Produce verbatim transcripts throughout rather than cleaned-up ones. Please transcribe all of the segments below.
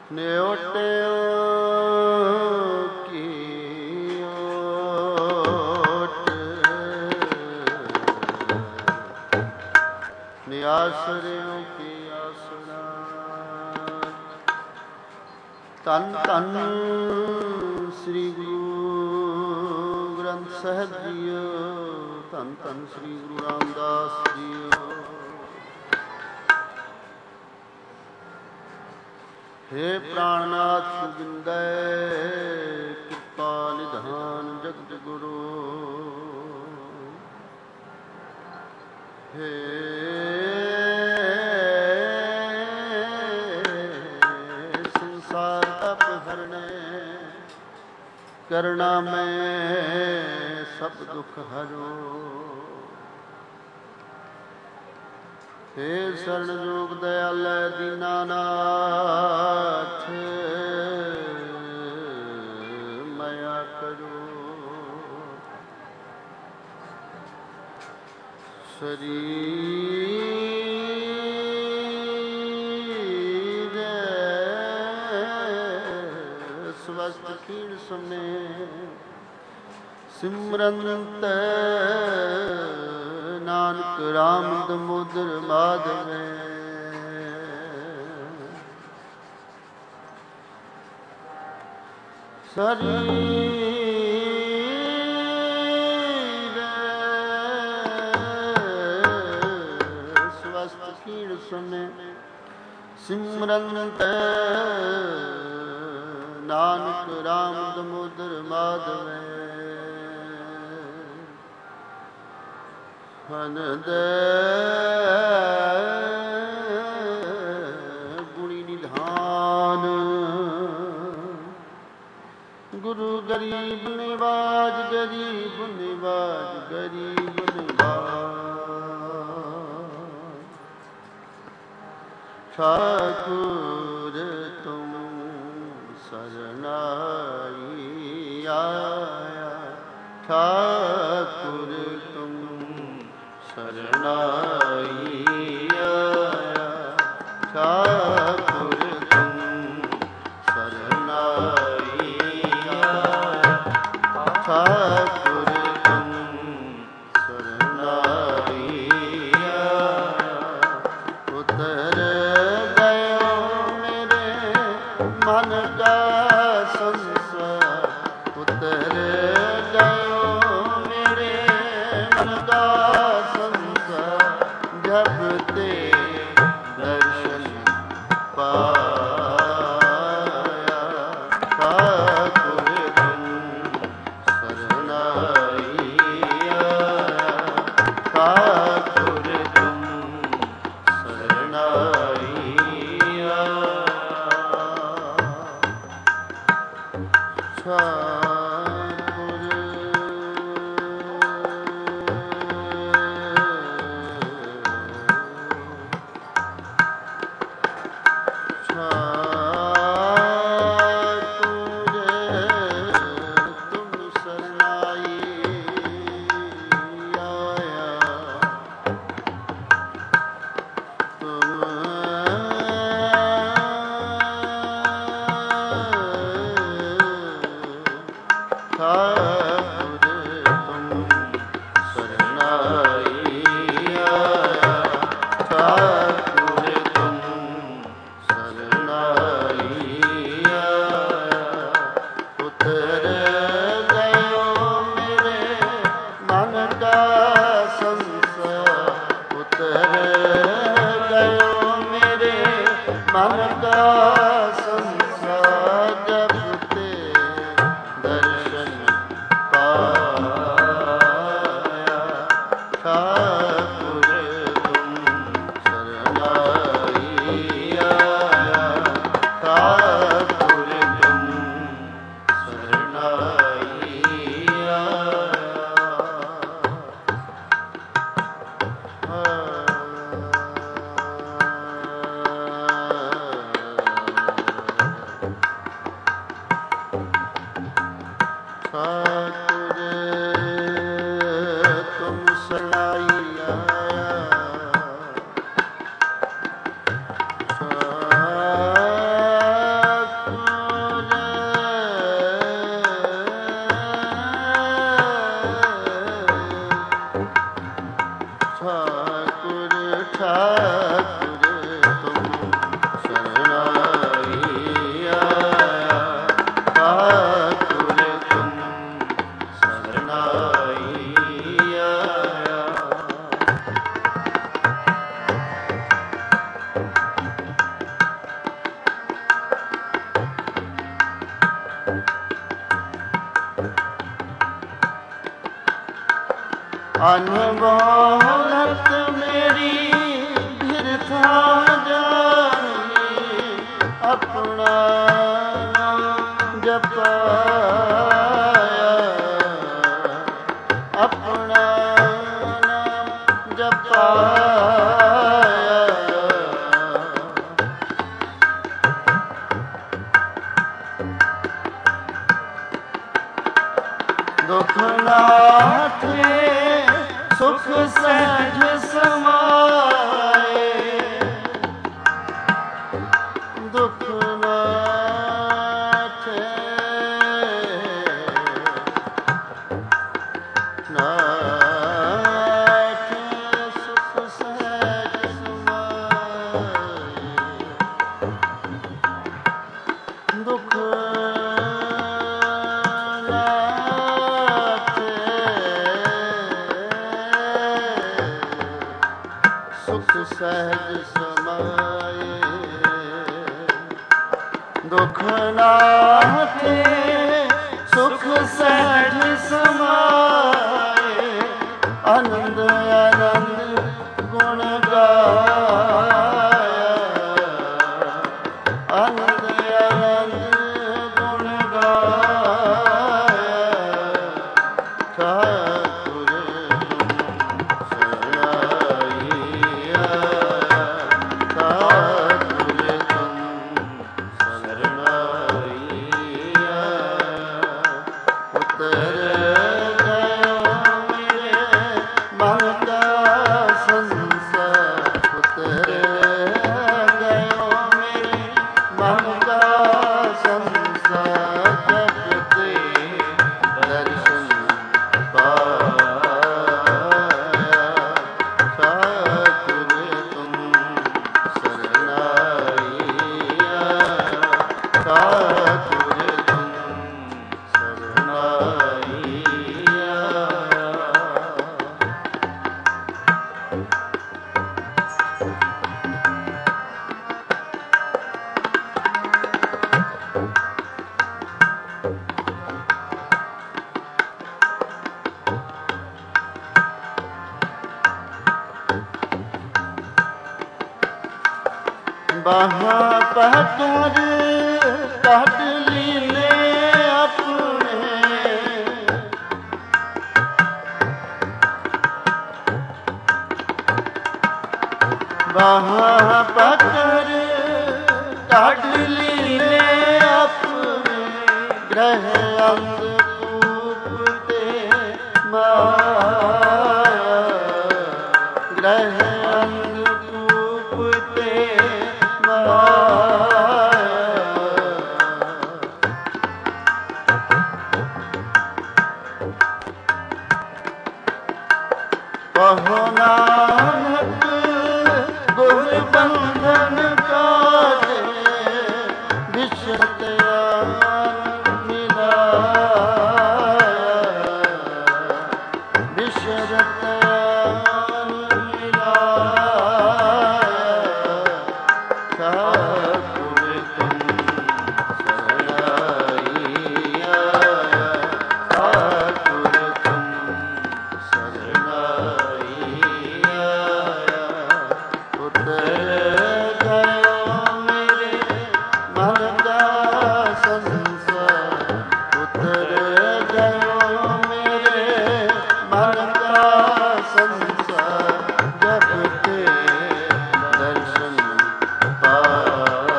ਨਿਉਟਿਓ ਕੀ ਓਟ ਨਿਆਸਰਿਓ ਕੀ ਆਸਰਾ। ਧੰਨ ਧੰਨ ਸ੍ਰੀ ਗੁਰੂ ਗ੍ਰੰਥ ਸਾਹਿਬ ਜੀਓ। ਧੰਨ ਧੰਨ ਸ੍ਰੀ ਗੁਰੂ ਰਾਮਦਾਸ ਜੀਓ। हे प्राणनाथ गोविंदे कृपा निधान जगत गुरु। हे संसार तप हरणे करुणा में सब दुख हरो। हे शरण जोग दयाल दीनानाथ मया करो। शरीर स्वस्थ खीण सुने सिमरंत नानक राम दमोदर माधव। शरीर स्वस्थ खीण सुने सिमरंत नानक राम दमोदर माधव। गुणी निधान गुरु गरीब निवाज गरीब निवाज गरीब निवाज। ठाकुर तुम शरणाई आया। ठाकुर तुम शरणाई आया। ठाकुर तुम शरणाई आया। ठाकुर तुम शरणाई आया। उतर गयो मेरे मन का संसार। उतर गयो मेरे मन का जब ते दर्शन पाया। ठाकुर तुम शरणाई आया। ठाकुर तुम शरणाई आया। ਅਨਬੋਲਤ ਮੇਰੀ ਬਿਰਥਾ ਜਾਈ, ਆਪਣਾ ਨਾਮ ਜਪਾਇਆ, ਆਪਣਾ ਨਾਮ ਜਪਾਇਆ। ਦੁਖ ਨਾਥੇ ਸੁਖ ਸਹਿਜ ਸਮਾਏ, ਦੁਖ ਨਾਥੇ ਨਾਥੇ ਸੁਖ ਸਹਿਜ ਸਮਾਏ, ਦੁਖ ਸਹਿਜ ਸਮਾਏ, ਦੁਖ ਨਾਥੇ ਸੁਖ ਸਹਿਜ ਸਮਾਏ, ਆਨੰਦ ਆਨੰਦ ਗੁਣ ਗਾਇਆ, ਆਨੰਦ ਆਨੰਦ ਗੁਣ ਗਾਇਆ। ਠਾਕੁਰ ਬਾਹਾਂ ਪਹਤਰ ਕੱਢ ਲੀਨੇ ਆਪਣੇ, ਬਾਹਾਂ ਪਹਤਰ ਕੱਢ ਲੀਨੇ ਆਪਣੇ, ਗ੍ਰਹਿ ਅੰਗ ਕੂਪ ਤੇ ਮਾਇਆ, ਗ੍ਰਹਿ ਅੰਗ ਕੂਪ ਤੇ ਕਹੋ ਨਾਨਕ ਗੁਰ ਬੰਧਨ ਕਾਟੇ, ਵਿਸ਼ਤ ਆਨ ਮਿਲਾਇਆ, ਵਿਸ਼ਰਤ ਆਨ ਮਿਲਾਇਆ। ਠਾਕੁਰ ਤੁਮ ਸਰਣਾਈ ਆਇਆ, ਠਾਕੁਰ ਤੁਮ ਸਰਣਾਈ ਆਇਆ। ਉਤਰ ਗਇਓ ਮੇਰੇ ਮਨ ਦਾ ਸੰਸਾਰ, ਉਤਰ ਗਇਓ ਮੇਰੇ ਮਨ ਦਾ ਸੰਸਾਰ, ਜਪ ਕੇ ਦਰਸ਼ਨ ਪਾਇਆ।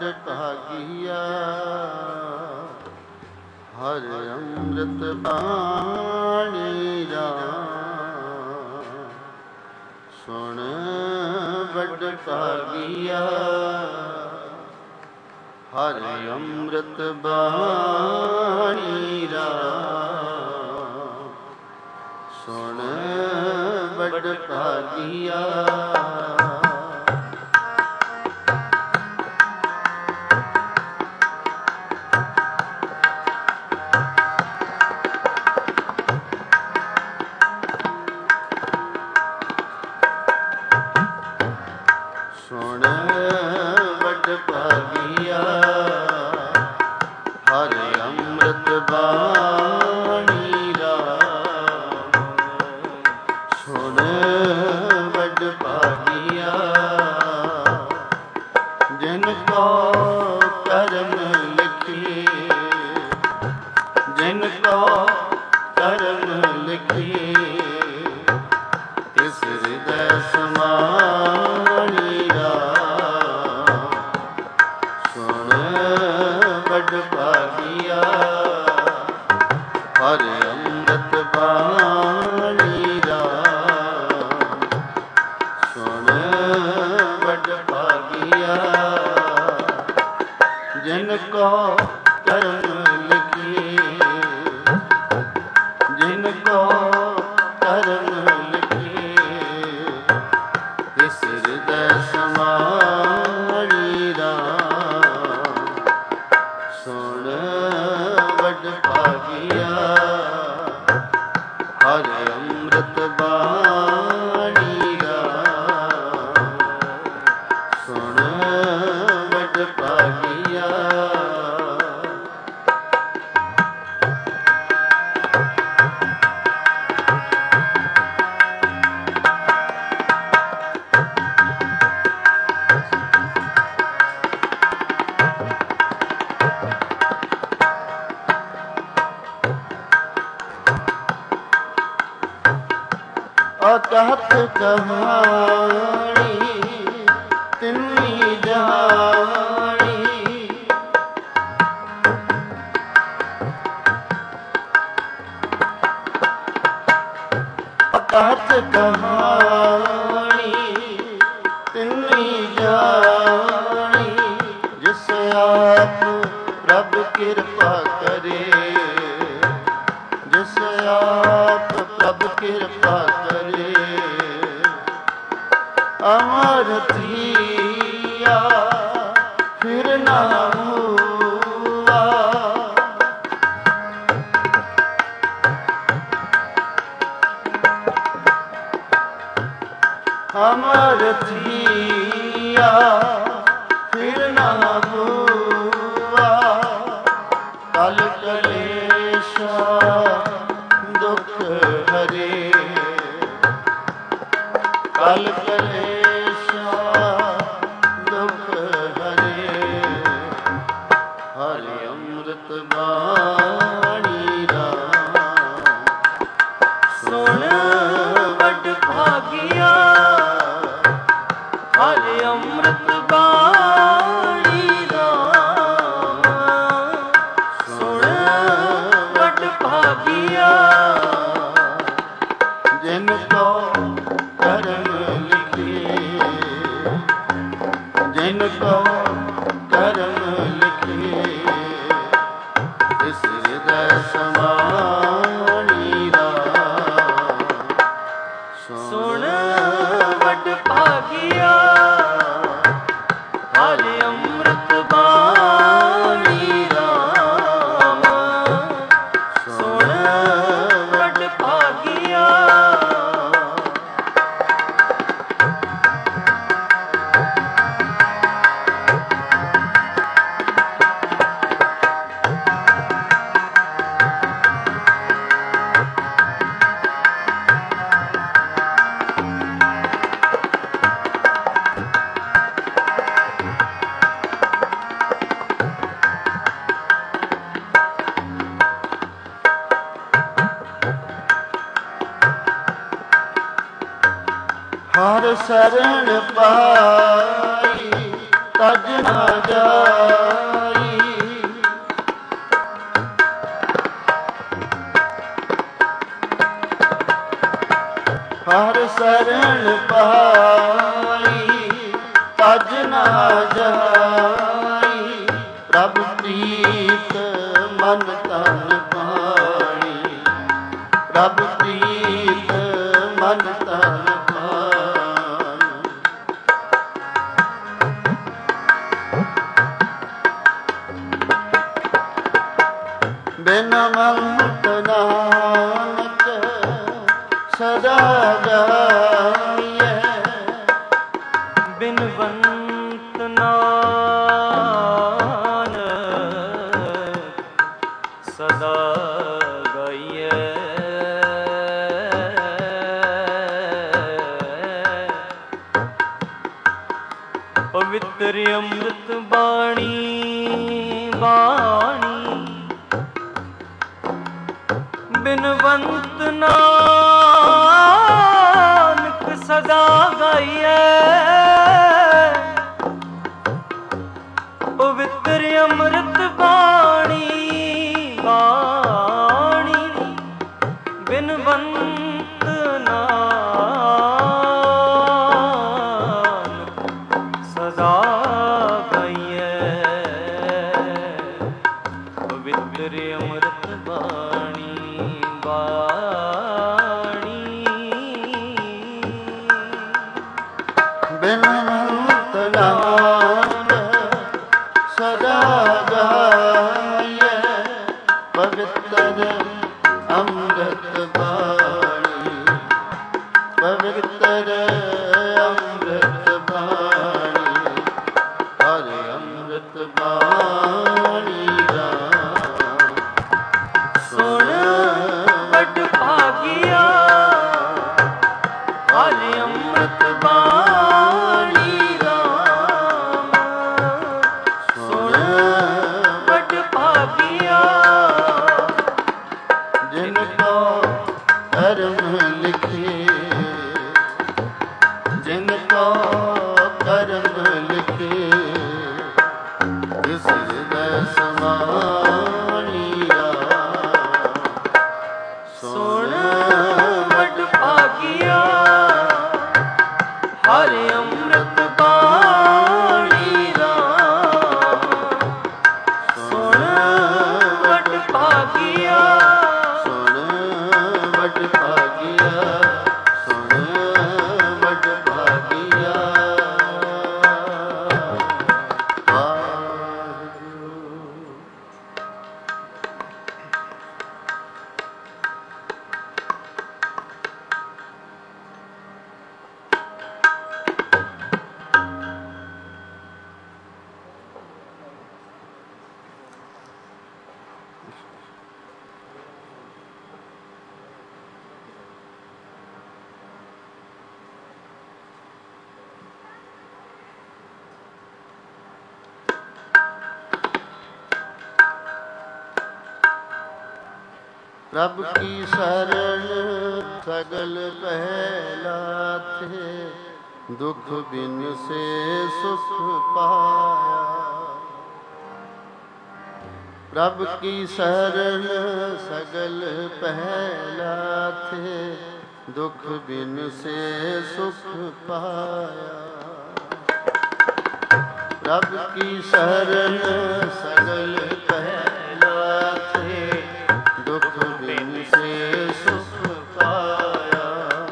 ਵੱਡ ਭਾਗੀਆ। ਹਰ ਅੰਮ੍ਰਿਤ ਬਾਣੀ ਰਾਮ ਸੁਣ ਵੱਡ ਭਾਗੀਆ। ਹਰ ਅੰਮ੍ਰਿਤ ਬਾਣੀ ਰਾਮ ਸੁਣ ਵੱਡ ਭਾਗੀਆ। ਸੁਣ ਵੱਡ ਭਾਗੀਆ। ਹਰ ਅੰਮ੍ਰਿਤ ਬਾਣੀ ਰਾਮ ਸੁਣ ਵੱਡ ਭਾਗੀਆ। ਜਿਨ ਕੋ ਕਰਮ ਲਿਖੀ, ਜਿਨ ਕੋ ਕਰਮ ਲਿਖੀ, ਤਿਸ ਹਿਰਦੈ ਸਮਾਣੀ ਰਾਮ ਸੁਣ ਵੱਡ ਭਾਗੀਆ। ਹਰ ਅੰਮ੍ਰਿਤ ਬਾਣੀ ਰਾਮ ਸੁਣ ਵੱਡ ਭਾਗੀਆ। ਜਿਨ ਕੋ ਕਰਮ ਲਿਖੀ, ਜਿਨ ਕੋ ਕਰਮ ਲਿਖੀ, ਤਿਸ ਹਿਰਦੈ ਸਮਾਣੀ ਰਾਮ ਸੁਣ ਵੱਡ ਭਾਗੀਆ। ਹਰ ਅੰਮ੍ਰਿਤ ਬਾਣੀ ਰਾਮ ਸੁਣ ਵੱਡ ਭਾਗੀਆ। ਅਕਹਤ ਕਹਾਣੀ ਤਿੰਨੀ ਜਾਣੀ। ਅਕਹਤ ਕਹਾਣੀ ਤਿੰਨੀ ਜਾਣੀ। ਜਿਸ ਆਪ ਪ੍ਰਭ ਕਿਰਪਾ ਕਰੇ, ਜਿਸ ਆਪ ਪ੍ਰਭ ਕਿਰਪਾ ਕਰੇ। ਅਮਰ ਥੀਆ ਫਿਰ ਨਾ ਹੁਆ। ਅਮਰ ਥੀਆ ਫਿਰ ਨਾ ਹੁਆ। ਕਲ ਕਲੇਸ਼ਾ ਦੁਖ ਹਰੇ, ਕਲ ਕਲੇਸ਼ਾ ਦੁਖ ਹਰੇ। ਹਰ ਅੰਮ੍ਰਿਤ ਬਾਣੀ ਰਾਮ ਸੁਣ ਵੱਡ ਭਾਗੀਆ। ਹਰ ਅੰਮ੍ਰਿਤ ਬਾਣੀ ਰਾਮ ਸੁਣ ਵੱਡ ਭਾਗੀਆ। ਜਿਨ ਕੋ ਕਰਮ ਲਿਖੀ, ਜਿਨ ਕੋ ਕਰਮ ਲਿਖੀ, ਤਿਸ ਹਿਰਦੈ ਸਮਾਣੀ ਰਾਮ ਸੁਣ ਵੱਡ ਭਾਗੀਆ। ਹਰ ਅੰਮ੍ਰਿਤ ਬਾਣੀ ਰਾਮ ਸੁਣ ਵੱਡ ਭਾਗੀਆ। ਹਰ ਸਰਣ ਪਾਈ ਤਜ ਨਾ ਜਾਈ। ਹਰ ਸਰਣ ਪਾਈ ਤਜ ਨਾ ਜਾਈ। ਪ੍ਰਭ ਪ੍ਰੀਤ ਮਨ ਤਨ ਪਾਣੀ। ਪ੍ਰਭ ਪ੍ਰੀਤ ਮਨ ਤਨ ਪਾਣੀ। ਬਿਨ ਮੰਤ ਨਾਨਕ ਸਦਾ ਜਾਈਐ। ਬਿਨਵੰਤ ਨਾਨਕ ਸਦਾ ਗਾਈਐ। ਪਵਿੱਤਰ ਅੰਮ੍ਰਿਤ ਬਾਣੀ ਬਾਣੀ ਬਿਨਵੰਤ ਨਾਨਕ ਸਦਾ ਗਾਈਐ। ਪਵਿੱਤਰ ਅੰਮ੍ਰਿਤ ਬਾਣੀ ਬਾਣੀ ਬਿਨਵੰਤ ਨਾਨਕ ਸਦਾ ਗਾਈਐ। ਪਵਿੱਤਰ ਅੰਮ੍ਰਿਤ ਬਾਣੀ ਬਾਣੀ ਬਿਨਵੰਤ ਨਾਨਕ ਸਦਾ ਗਾਈਐ। ਪਵਿੱਤਰ ਅੰਮ੍ਰਿਤ ਬਾਣੀ ਪਵਿੱਤਰ ਅੰਮ੍ਰਿਤ ਬਾਣੀ। ਹਰ ਅੰਮ੍ਰਿਤ ਬਾਣੀ ਦਾ ਸੁਣ ਵੱਡ ਭਾਗਿਆ। ਹਰ ਅੰਮ੍ਰਿਤ ਬਾਣੀ ਰਾਮ ਸੁਣ ਵੱਡ ਭਾਗਿਆ। ਜਿਨ ਕੋ ਕਰਮ ਲਿਖੇ ਜਿਨ ਕੋ ਕਰਮ ਲਿਖੇ ਇਸ ਦੇ ਸਮਾਣੀ ਰਾਮ ਸੁਣ ਵੱਡ ਭਾਗਿਆ। ਹਰ ਅੰਮ੍ਰਿਤ ਬਾਣੀ ਰਾਮ ਸੁਣ ਵੱਡ ਭਾਗਿਆ। ਸੁਣ ਵੱਡ ਭਾਗਿਆ ਸੁਣ ਵੱਡ ਭਾਗਿਆ। ਵਾਹਿਗੁਰੂ। ਪ੍ਰਭ ਕੀ ਸਰਣ ਸਗਲ ਪਹਿਲਾਥੇ। ਦੁਖ ਬਿਨ ਸੇ ਸੁਖ ਪਾਇਆ। ਪ੍ਰਭ ਕੀ ਸਰਣ ਸਗਲ ਪਹਿਲਾਥੇ। ਦੁਖ ਬਿਨ ਸੇ ਸੁਖ ਪਾਇਆ। ਪ੍ਰਭ ਕੀ ਸਰਣ ਸਗਲ ਪਹਿਲਾਥੇ। ਦੁਖ ਬਿਨ ਸੇ ਸੁਖ ਪਾਇਆ।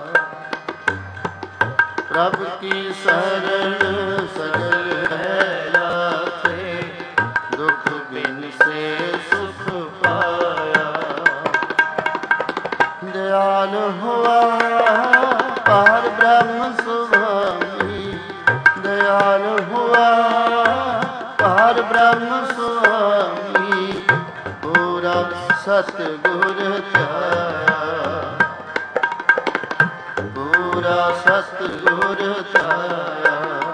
ਪ੍ਰਭ ਕੀ ਸਰਣ ਸਗਲ ਪਹਿਲਾਥੇ। ਦੁਖ ਬਿਨ ਸੇ ਸੁਖ ਪਾਇਆ। ਦਿਆਲ ਹੁਆ ਪਾਰ ਬ੍ਰਹਮ ਸੁਆਮੀ। ਦਿਆਲ ਹੁਆ ਪਾਰ ਬ੍ਰਹਮ ਸੁਆਮੀ। ਪੂਰਾ ਸਤਿਗੁਰ ਧਿਆਇਆ। ਪੂਰਾ ਸਤਿਗੁਰ ਧਿਆਇਆ।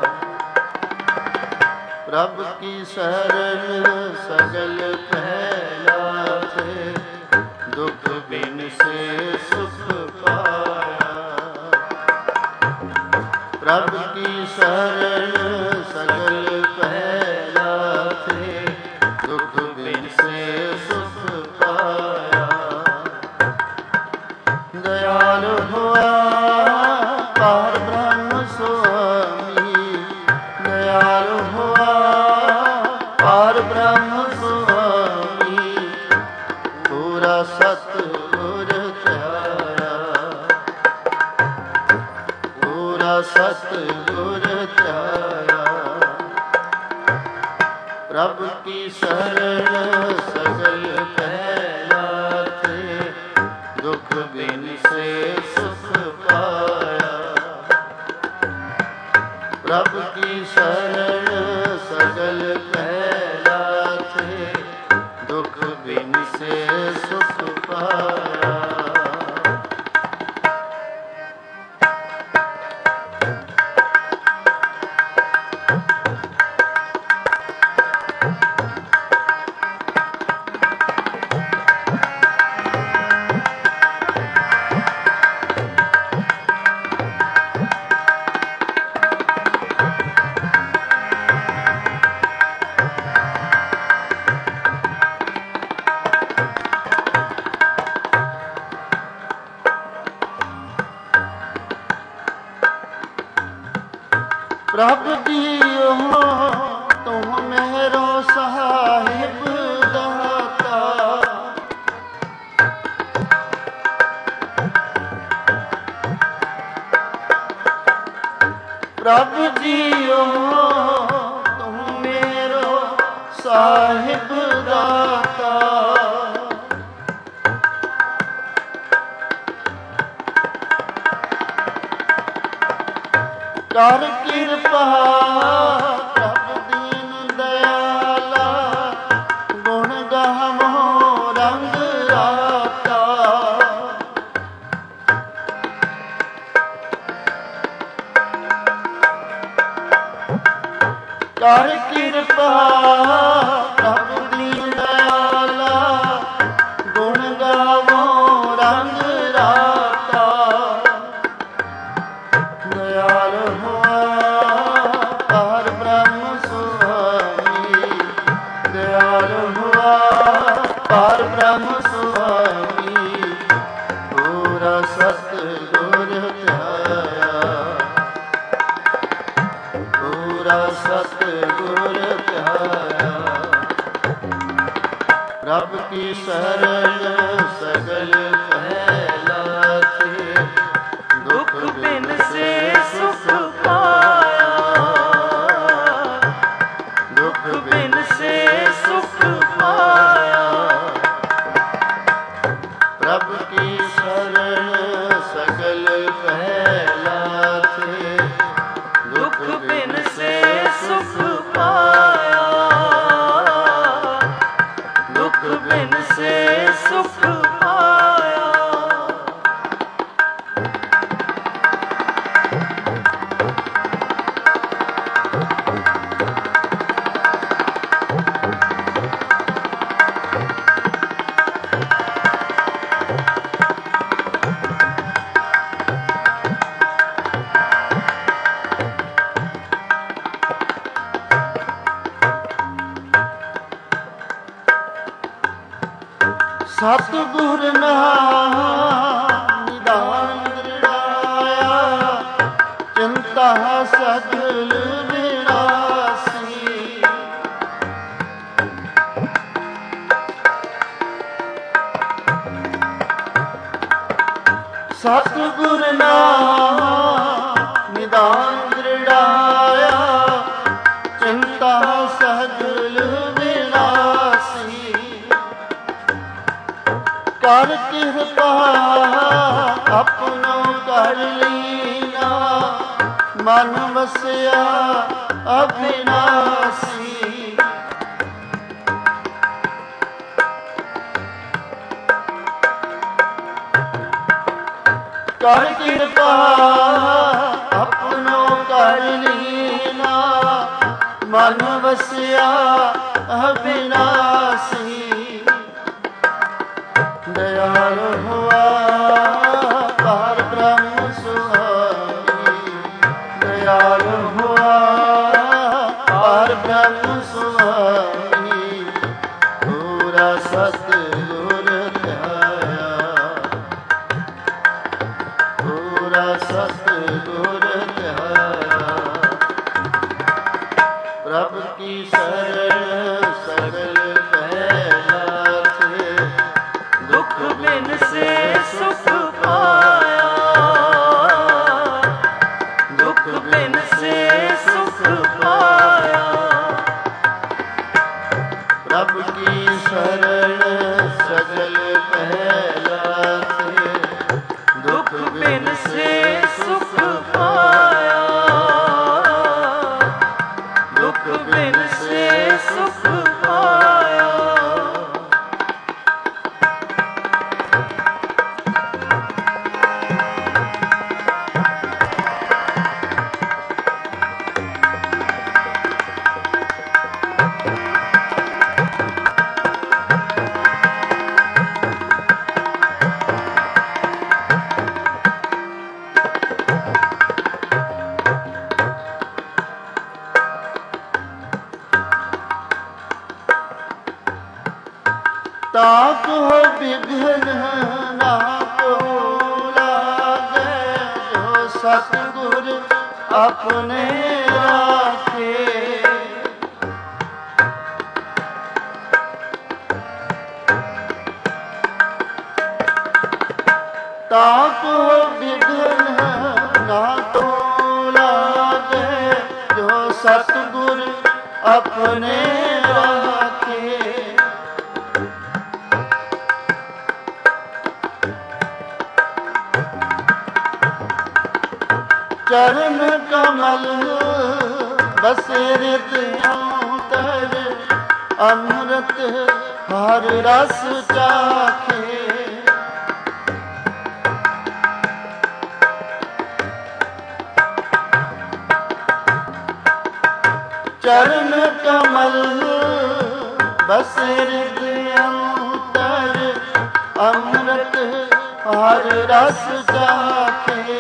ਪ੍ਰਭ ਕੀ ਸਰਣ ਸਗਲ ਪਹਿਲਾਥੇ। ਦੁਖ ਬਿਨ ਸੇ ਸੁਖ ਪਾਇਆ। ਪ੍ਰਭ ਕੀ ਸਰਣ ਸਗਲ ਪਹਿਲਾਥੇ। ਦਇਆਲ ਹੋਆ ਪਾਰ ਬ੍ਰਹਮ ਸੁਆਮੀ, ਦਇਆਲ ਹੋਆ ਪਾਰ ਬ੍ਰਹਮ ਸੁਆਮੀ, ਪੂਰਾ ਸਤਿਗੁਰ ਧਿਆਇਆ, ਪੂਰਾ ਸਤਿਗੁਰ ਧਿਆਇਆ। ਪ੍ਰਭ ਕੀ ਸ਼ਰਨ ਸਗਲ ਪਹਿਲਾ ਤੇ, ਦੁਖ ਬਿਨ ਸੇ ਸੁਖ ਪਾਇਆ। ਪ੍ਰਭ ਕੀ ਸ਼ਰਨ ਸਗਲ ਪਹਿਲਾ ਤੇ, ਦੁਖ ਬਿਨ ਸੇ ਸੁਖ ਪਾਇਆ। ਪ੍ਰਭ ਜੀਓ ਤੁਮ ਮੇਰੋ ਸਾਹਿਬ ਦਾਤਾ, ਪ੍ਰਭ ਜੀਓ ਤੁਮ ਮੇਰੋ ਸਾਹਿਬ ਦਾਤਾ। ਕਰ ਕਿਰਪਾ ਪ੍ਰਭ ਦੀਨ ਦਇਆਲਾ, ਗੁਣ ਗਾਵੋ ਰੰਗ ਰਾਤਾ। ਕਰ ਕਿਰਪਾ ਪ੍ਰਭ ਦੀਨ ਦਇਆਲਾ, ਗੁਣ ਗਾਵੋ ਰੰਗ ਰਾਤਾ। ਦਇਆਲ ਹੋਆ ਪਾਰ ਬ੍ਰਹਮ ਸੁਆਮੀ, ਦਇਆਲ ਹੋਆ ਪਾਰ ਬ੍ਰਹਮ ਸੁਆਮੀ, ਪੂਰਾ ਸਤਿਗੁਰ ਧਿਆਇਆ, ਪੂਰਾ ਸਤਿਗੁਰ ਧਿਆਇਆ। ਰੱਬ ਕੀ ਸ਼ਰਨ ਸਗਲ ਪਹਿਲਾ ਤੇ, ਦੁਖ ਬਿਨ ਸੇ ਸੁਖ ਪਾਇਆ, ਦੁਖ ਬਿਨ ਸੇ ਸੁਖ ਪਾਇਆ। ਪ੍ਰਭ ਕੀ ਸ਼ਰਨ ਸਗਲ ਪਹਿਲਾ ਤੇ, ਦੁਖ ਬਿਨ ਸੇ ਸੁਖ ਪਾਇਆ, ਦੁਖ ਬਿਨ ਸੇ ਸੁਖ ਪਾਇਆ। ਸਤਿਗੁਰ ਨਾਮ ਨਿਦਾਨ ਦ੍ਰਿੜਾਇਆ, ਚਿੰਤਾ ਸਗਲ ਵਿਨਾਸੀ। ਸਤਿਗੁਰ ਨਾਮ ਨਿਦਾਨ ਦ੍ਰਿੜਾਇਆ, ਚਿੰਤਾ ਸਗਲ ਵਿਨਾਸੀ। ਕਰ ਕਿਰਪਾ ਆਪਣੋ ਕਰ ਲੀਨਾ, ਮਨ ਵਸਿਆ ਅਬਿਨਾਸੀ। ਕਰ ਕਿਰਪਾ ਆਪਣੋ ਕਰ ਲੀਨਾ, ਮਨ ਵਸਿਆ ਅਬਿਨਾਸੀ। ਦਇਆਲ ਹੋਆ ਪਾਰ ਬ੍ਰਹਮ ਸੁਆਮੀ, ਦਇਆਲ ਹੋਆ ਪਾਰ ਬ੍ਰਹਮ ਸੁਆਮੀ, ਪੂਰਾ ਸਤਿਗੁਰ ਧਿਆਇਆ, ਪਾਇਆ, ਦੁਖ ਬਿਨ ਸੇ ਸੁਖ ਪਾਇਆ। ਪ੍ਰਭ ਕੀ ਸ਼ਰਨ ਸਗਲ ਪਹਿਲਾ ਸੇ, ਦੁਖ ਬਿਨ ਸੇ ਸੁਖ ਪਾਇਆ, ਦੁਖ ਬਿਨ ਸੇ ਸੁਖ ਪਾਇਆ। ਤਾਪ ਹੋ ਵਿਘਨ ਨਾ ਕੋ ਲਾਗੇ, ਜੋ ਸਤਿਗੁਰ ਆਪਣੇ ਰਾਖੇ। ਤਾਪ ਹੋ ਵਿਘਨ ਨਾ ਕੋ ਲਾਗੇ, ਜੋ ਸਤਿਗੁਰ ਆਪਣੇ ਰਾਖੇ। ਚਰਨ ਕਮਲ ਬਸੇ ਰਿਤ ਅੰਤਰ, ਅੰਮ੍ਰਿਤ ਹਰ ਰਸ ਚਾਖੇ। ਚਰਨ ਕਮਲ ਬਸੇ ਰਿਤ ਅੰਤਰ, ਅੰਮ੍ਰਿਤ ਹਰ ਰਸ ਚਾਖੇ।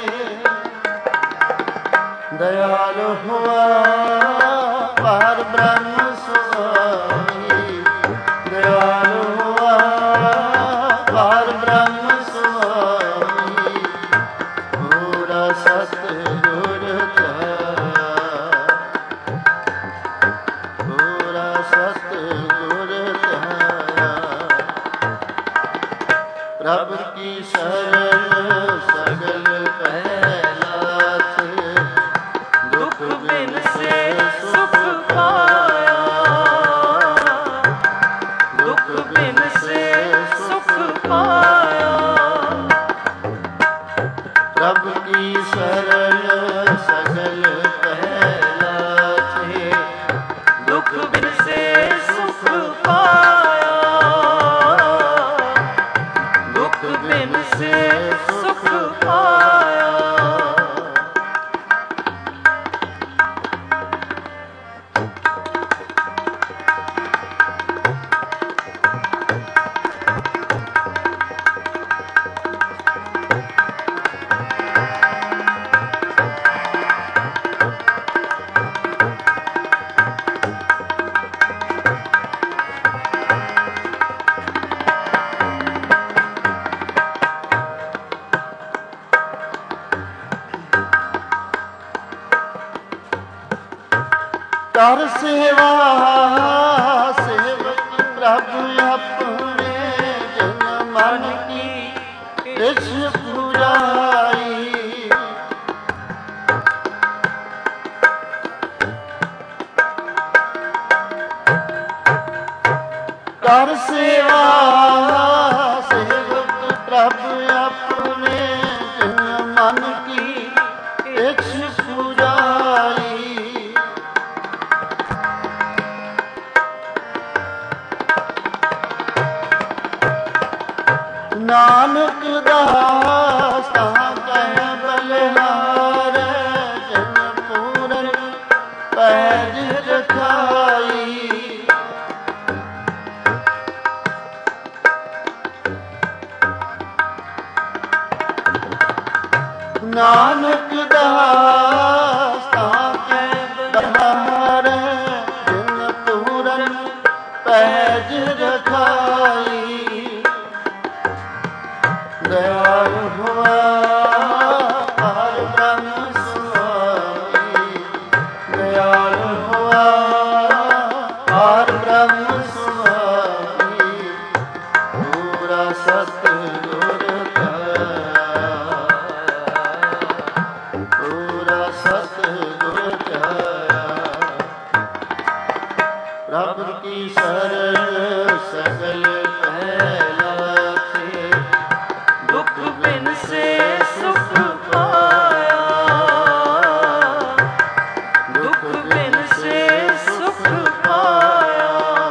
ਦਇਆਲ ਹੁਆ ਪਰ ਬ੍ਰਹਮ ਸੁਆਮੀ, ਦਇਆਲ ਹੁਆ ਪਰ ਬ੍ਰਹਮ ਸੁਆਮੀ। ਪੂਰਾ ਸਤਿਗੁਰ ਧਿਆਇਆ, ਪੂਰਾ ਸਤਿਗੁਰ ਧਿਆਇਆ। ਪ੍ਰਭ ਕੀ ਸ਼ਰਨ ਸਗਲ ਪਹਿਲਾ ਸੇ, ਦੁਖ ਬਿਨ ਸੇ ਸੁਖ ਪਾਇਆ, ਦੁਖ ਬਿਨ ਸੇ ਸੁਖ ਪਾਇਆ। ਪ੍ਰਭ ਕੀ ਸ਼ਰਨ ਸਗਲ ਪਹਿਲਾ ਸੇ, ਦੁਖ ਬਿਨ ਸੇ ਸੁਖ ਪਾਇਆ, ਦੁਖ ਬਿਨ ਸੇ ਸੁਖ ਪਾਇਆ। ਕਰ ਸੇਵਾ ਸੇਵਕ ਪ੍ਰਭ ਆਪਣੇ, ਜਨ ਮਨ ਕੀ ਰਿਛ ਪੁਜਾਈ। ਕਰ ਸੇਵਾ ਸੇਵਕ ਪ੍ਰਭ ਆਪਣੇ, ਜਨ ਮਨ ਕੀ ਰਿਛ ਪੁਜਾਈ। ਨਾਨਕ ਦਾਸ ਤਾਂ ਕਹਿ ਬਲਿਹਾਰ, ਜਨ ਪੂਰਨ ਪੈਜ ਰਖਾਈ। ਨਾਨਕ ਦਾਸ ਤਾਂ ਕਹਿ ਬਲਿਹਾਰ, ਜਨ ਪੂਰਨ ਪੈਜ ਰਖਾਈ। ਦਇਆਲ ਹੁਆ ਹਰ ਬ੍ਰਹਮ ਸੁਆਮੀ, ਦਇਆਲ ਹੁਆ ਹਰ ਬ੍ਰਹਮ ਸੁਆਮੀ। ਪੂਰਾ ਸਤਿਗੁਰ ਧਿਆਇਆ, से सुख पाया, दुख बिन से सुख पाया।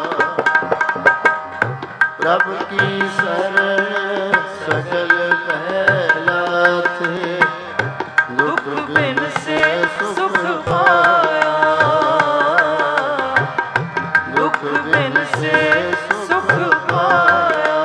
प्रभु की शरण सकल कहलाथे, दुख बिन से सुख पाया, दुख बिन से सुख पाया।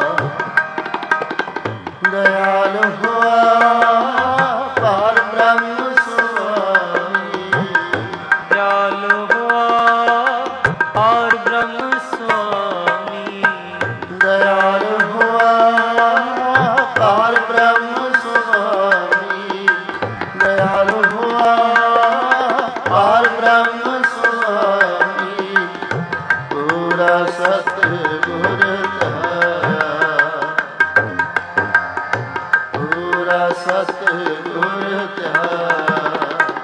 दयाल हुआ पार ब्रह्म स्वामी, दयाल हुआ पार ब्रह्म स्वामी, दयाल हुआ पार ब्रह्म स्वामी, दयाल हुआ पार ब्रह्म स्वामी। पूरा सतगुर धारा, पूरा सतगुर धारा।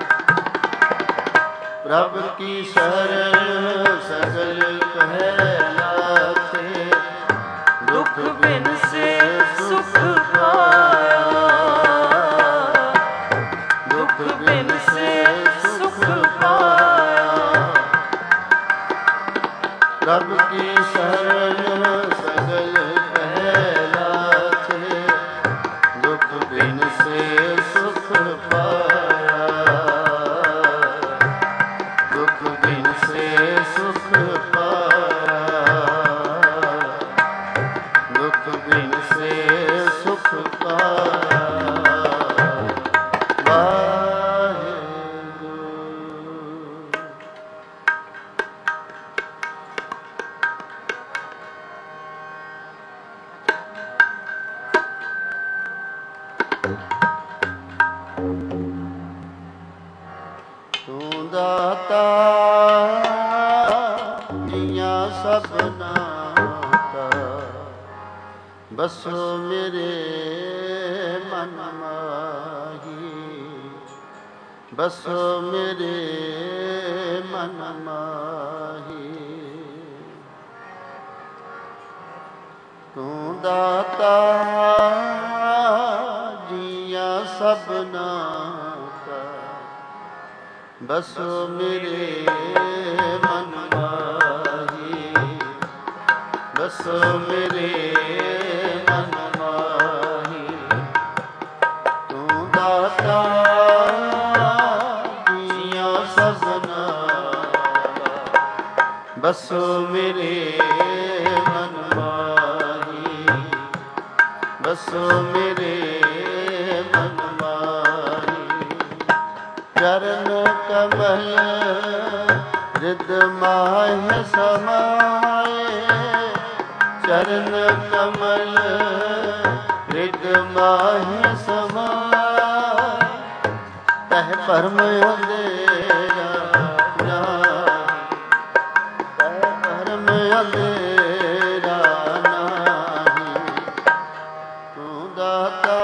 प्रभु की शरण सकल कहलाथे, दुख बिन से सुख पाया, दुख बिन से सुख पाया। प्रभु की शरण सकल कहलाथे, दुख बिन से सुख पाया, दुख बिन से सुख पाया, दुख बिन से सुख पाया। वाहेगुरु। ਤੂੰ ਦਾਤਾ ਜੀਆਂ ਸਭਨਾ ਦਾ, ਬਸੋ ਮੇਰੇ ਮਨ ਮਾਹੀ, ਬਸੋ ਮੇਰੇ ਮਨ ਮਾਹੀ। ਤੂੰ ਦਾਤਾ ਜੀਆਂ ਸਭਨਾ ਦਾ, ਬਸੋ ਮੇਰੇ ਮਨ ਮਾਹੀ, ਬਸੋ ਮੇਰੇ ਮਨ ਮਾਹੀ। ਤੂੰ ਦਾਤਾ ਜੀਆਂ ਸਭਨਾ ਦਾ, ਬਸੋ ਮੇਰੇ ਮਨ ਮਾਹੀ, ਬਸੋ ਮੇਰੇ ਮਨ ਮਾਹੀ। ਚਰਨ ਕਮਲ ਰਿਦ ਮਾਹਿ ਸਮਾਏ, ਚਰਨ ਕਮਲ ਰਿਦ ਮਾਹਿ ਸਮਾਏ। ਤਹਿ ਭਰਮ ਅੰਧੇਰਾ ਨਾਹੀ, ਤਹਿ ਭਰਮ ਅੰਧੇਰਾ ਨਾਹੀ। ਤੂੰ ਦਾਤਾ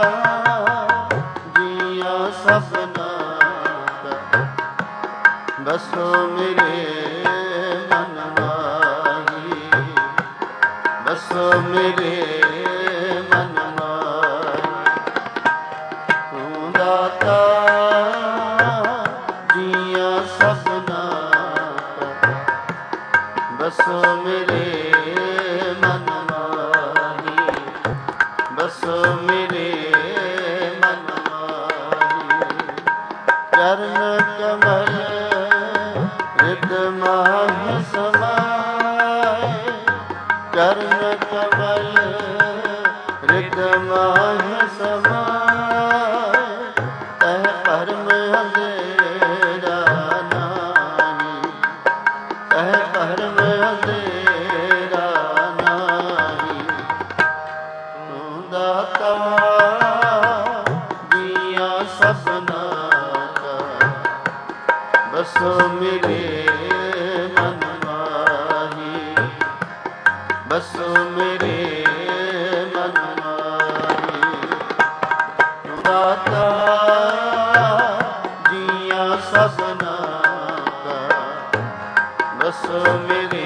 ਜੀਆਂ ਸਭਨਾ ਦਾ, ਬਸੋ ਮੇਰੇ ਮਨ ਮਾਹੀ, ਬਸੋ ਮੇਰੇ ਮਨ ਮਾਹੀ। ਤੂੰ ਦਾਤਾ ਜੀਆਂ ਸਭਨਾ ਦਾ, ਬਸੋ ਮੇਰੇ ਮਨ ਮਾਹੀ, ਬਸੋ ਮੇਰੇ ਮਨ ਮਾਹੀ। ਚਰਨ ਕਮਲ ਰਿਦ ਮਾਹਿ ਸਮਾਏ, ਚਰਨ ਕਮਲ ਰਿਦ ਮਾਹਿ ਸਮਾਏ। ਤਹਿ ਭਰਮ ਅੰਧੇਰਾ ਨਾਹੀ, ਤਹਿ ਭਰਮ ਅੰਧੇਰਾ ਨਾਹੀ। ਤੂੰ ਦਾਤਾ ਜੀਆਂ ਸਭਨਾ ਦਾ, ਬਸੋ ਮੇਰੇ ਮਨ ਮਾਹੀ, ਬਸੋ ਮੇਰੇ ਮਨ ਮਾਹੀ। ਤੂੰ ਦਾਤਾ ਜੀਆਂ ਸਭਨਾ ਦਾ, ਬਸੋ ਮੇਰੇ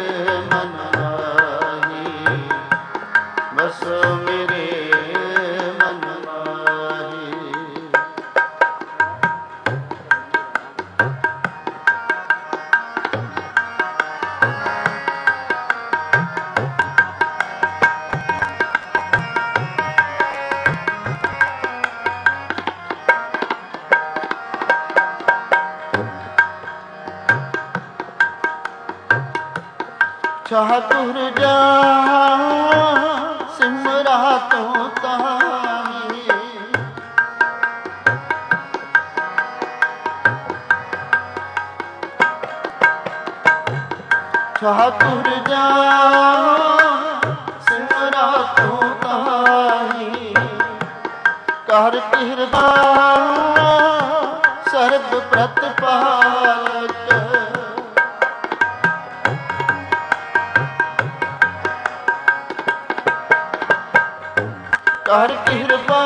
ਮਨ ਮਾਹੀ, ਬਸੋ ਮੇਰੇ ਚਾਤੁਰ ਜਾ ਸਿਮਰਾ ਤੂੰ ਤਾਈ ਚਾਤੁਰ ਜਾ ਸਿਮਰਾ ਤੂੰ ਤਾਈ ਕਰ ਕਿਰਪਾ ਸਰਬ ਪ੍ਰਤਪਾਲਕ ਕਰ ਕਿਰਪਾ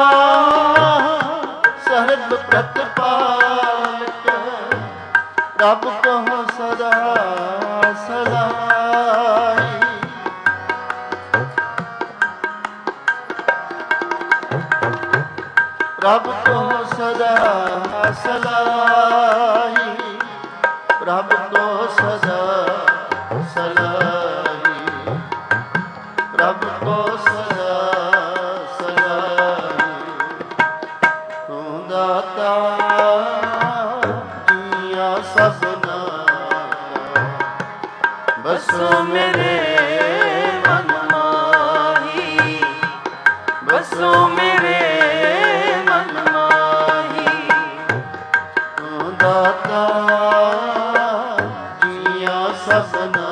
ਸਰਬ ਪ੍ਰਤਪਾਲਕ ਰੱਬ ਕੋ ਸਦਾ ਸਲਾਈ ਰੱਬ ਕੋ ਸਦਾ ਸਲਾਈ ਰੱਬ ਕੋ ਸਦਾ ਸਲਾਈ ਰੱਬ ਕੋ ਸਦਾ ਦਾਤਾ ਜੀਆ ਸਭਨਾ ਬਸੋ ਮੇਰੇ ਮਨ ਮਾਹੀ ਬਸੋ ਮੇਰੇ ਮਨ ਮਾਹੀ ਦਾਤਾ ਜੀਆ ਸਭਨਾ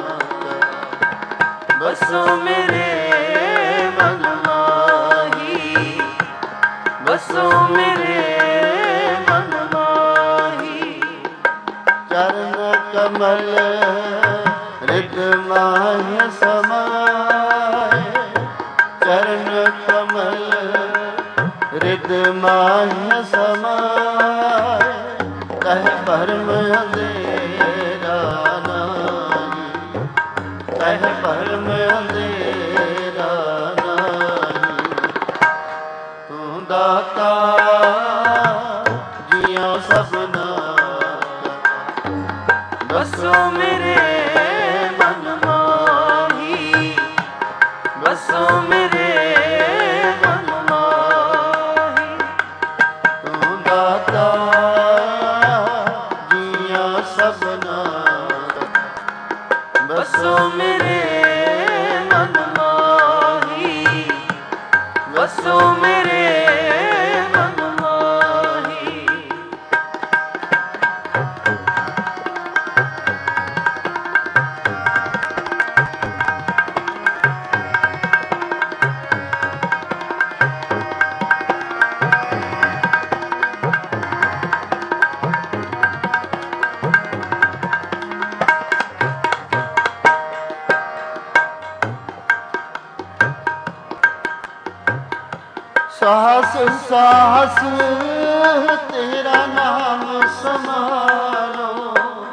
ਬਸੋ ਮੇਰੇ ਮਨ ਮਾਹੀ ਬਸੋ ਮੇਰੇ ਮਨ ਮਾਹੀ ਚਰਨ ਕਮਲ ਰਿਦ ਮਾਹਿ ਸਮਾਏ ਚਰਨ ਕਮਲ ਰਿਦ ਮਾਹਿ ਸਮਾਏ ਕਹਿ ਭਰਮ ਅੰਧੇਰਾ ਨਾਹੀ ਕਹਿ ਭਰਮ ਅੰਧੇਰਾ ਦਾਤਾ ਜੀਆਂ ਸਭਨਾ ਬਸੋ ਮੇਰੇ ਮਨ ਮਾਹੀ ਬਸੋ ਮੇਰੇ ਮਨ ਮਾਹੀ ਤੂੰ ਦਾਤਾ ਜੀਆਂ ਸਭਨਾ ਬਸੋ ਮੇਰੇ ਮਨ ਮਾਹੀ ਬਸੋ ਮੇਰੇ ਸਾਹਸ ਸਾਹਸ ਤੇਰਾ ਨਾਮ ਸਮਾਰੋ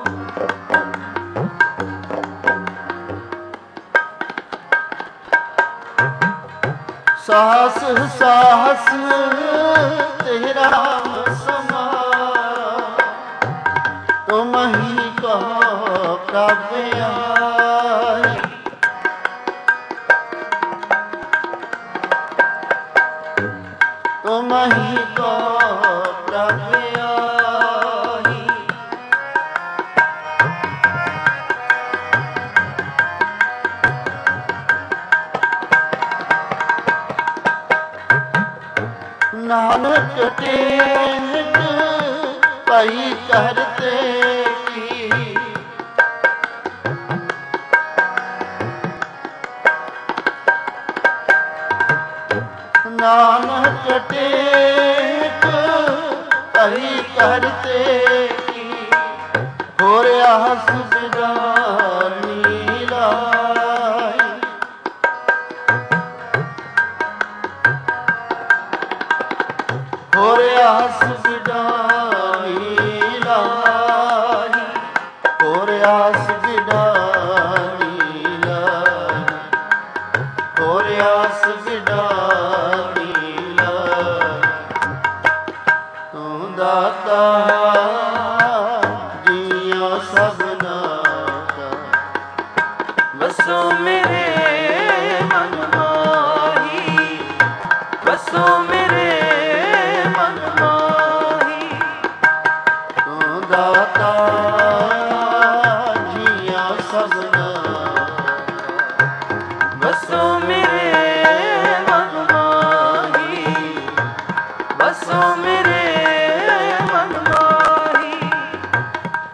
ਸਾਹਸ ਸਾਹਸ ਤੇਰਾ ਨਾਮ ਸਮਾਰੋ ਤੁਮ ਹੀ ਕਹੋ ਪ੍ਰਭ ਆਈ ਤੁਮ ਹੀ ਕੋ ਪ੍ਰਭ ਆਈ ਨਾਨਕ ਟੇਕ ਪਈ ਕਰਤੇ ਕੀ ਨਾਨਕ ਟੇਕ ਪਈ ਕਰਤੇ ਕੀ ਹੋਰ ਆਸ ਬਿਦਾਨੀ ਲਾਈ ਹੋਰ ਆਸ ਬਿਦਾਨੀ ਲਾਈ ਹੋਰ ਆਸ ਬਿਦਾਨੀ ਲਾਈ ਹੋਰ ਆਸ ਬਿਦਾਨੀ ਦਾਤਾ ਜੀਆਂ ਸਭਨਾ ਬਸੋ ਮੇਰੇ ਮਨ ਮਾਹੀ ਬਸੋ ਮੇਰੇ ਮਨ ਮਾਹੀ ਤੂੰ ਦਾਤਾ ਜੀਆਂ ਸਭਨਾ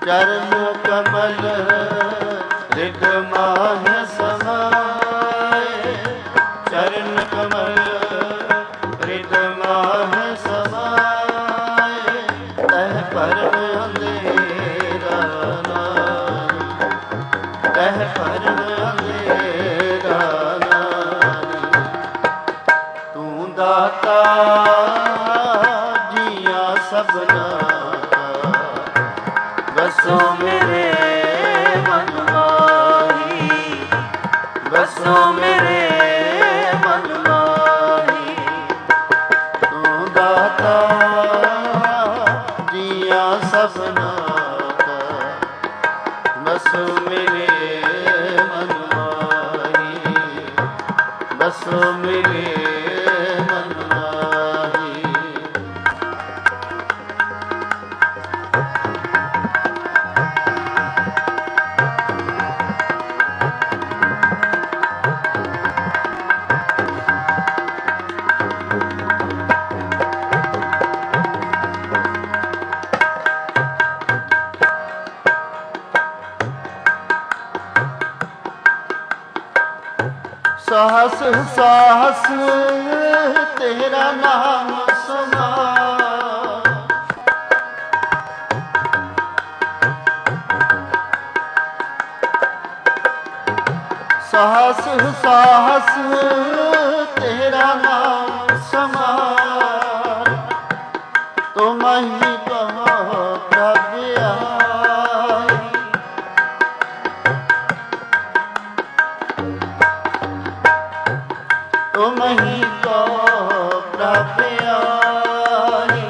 ਚਰਨ ਕਮਲ ਰਿਦ ਮਾਹ ਸਮਾਏ, ਚਰਨ ਕਮਲ ਰਿਦ ਮਾਹ ਸਮਾਏ, ਤਹ ਪਰਮ ਅੰਧੇਰਾ ਨਾਹੀ, ਤਹ ਪਰਮ ਅੰਧੇਰਾ ਨਾਹੀ। ਤੂੰ ਦਾਤਾ ਜੀਆਂ ਸਭਨਾ ਕਾ, ਬਸੋ ਮੇਰੇ ਮਨ ਮਾਹੀ, ਬਸੋ ਮੇਰੇ ਮਨ ਮਾਹੀ। ਤੂੰ ਦਾਤਾ ਜੀਆਂ ਸਭਨਾ ਕਾ, ਬਸੋ ਮੇਰੇ ਮਨ ਮਾਹੀ, ਬਸੋ ਮੇਰੇ ਮਨ ਮਾਹੀ। ਸਾਹਸ ਸਾਹਸ ਤੇਰਾ ਨਾਮ ਸਮਾਏ, ਸਾਹਸ ਸਾਹਸ ਤੇਰਾ ਨਾਮ ਸਮਾਏ। ਤੁਮ ਹੀ ਕਹੋ ਪ੍ਰਭ ਆਈ, ਤੁਮ ਹੀ ਕਹੋ ਪ੍ਰਭ ਆਈ।